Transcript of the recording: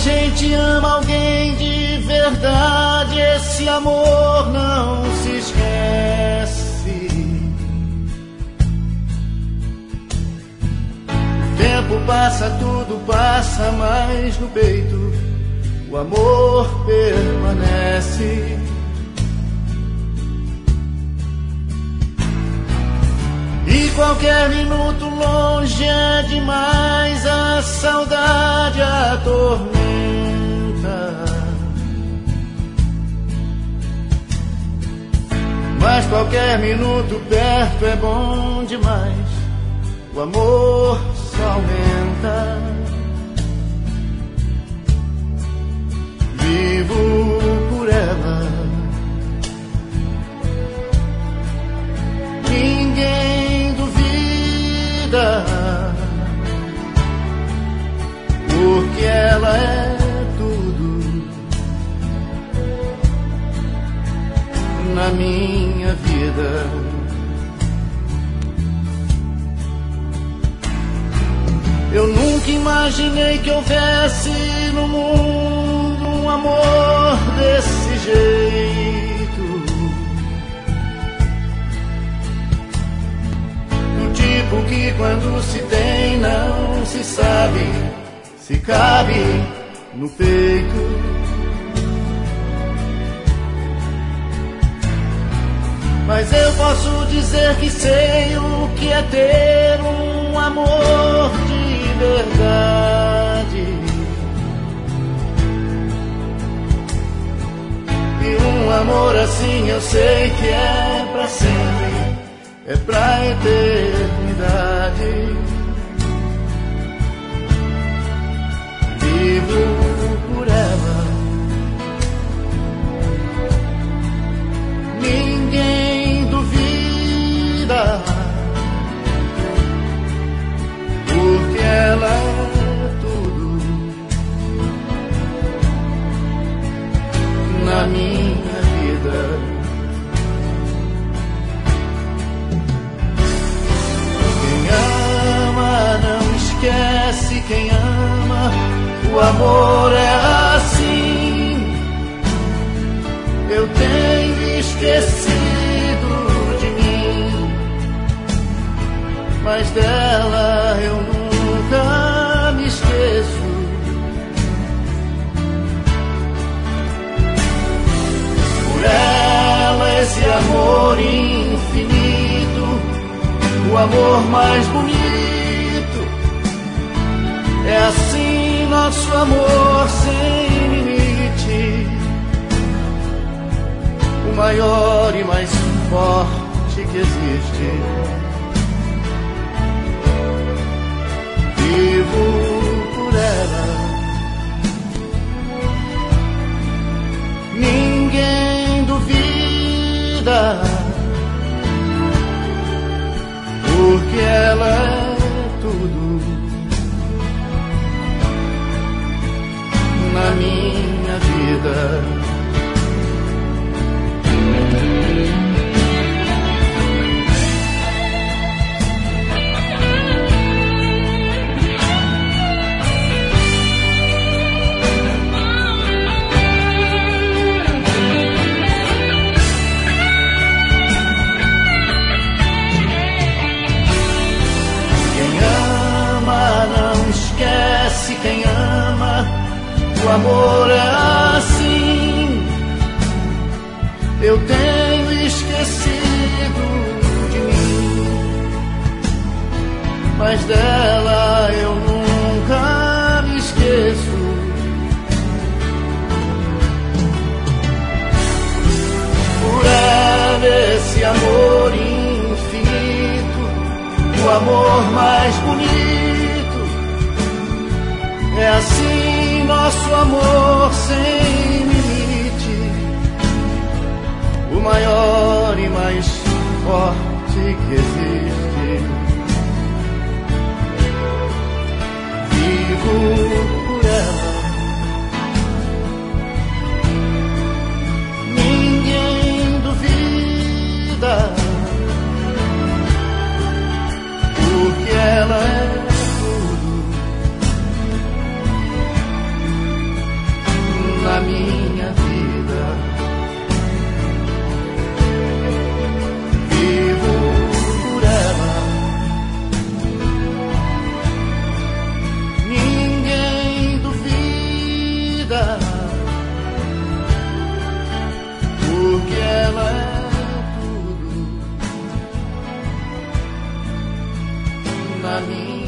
gente ama alguém de verdade, esse amor não se esquece. O tempo passa, tudo passa, mas no peito o amor permanece. E qualquer minuto longe é demais, a saudade atormenta. Mas qualquer minuto perto é bom demais, o amor só aumenta. Vivo por ela, ninguém duvida, porque ela é tudo na minha vida. Eu nunca imaginei que houvesse no mundo um amor desse jeito, do tipo que quando se tem não se sabe se cabe no peito. Mas eu posso dizer que sei o que é ter um amor de verdade, e um amor assim eu sei que é pra sempre, é pra eternidade. Vivo por ela, ninguém duvida, porque ela é tudo na minha vida. Quem ama não esquece, quem ama, o amor é assim. Eu tenho esquecido de mim, mas dela eu nunca me esqueço. Por ela esse amor infinito, o amor mais bonito. É assim nosso amor sem limite, o maior e mais forte que existe. Vivo por ela, ninguém duvida, porque ela é tudo na minha vida. Quem ama, o amor é assim. Eu tenho esquecido de mim, mas dela eu nunca me esqueço. Por ela esse amor infinito, o amor mais bonito. É assim nosso amor sem limite, o maior e mais forte que existe. Vivo por ela, ninguém duvida, porque ela é mim.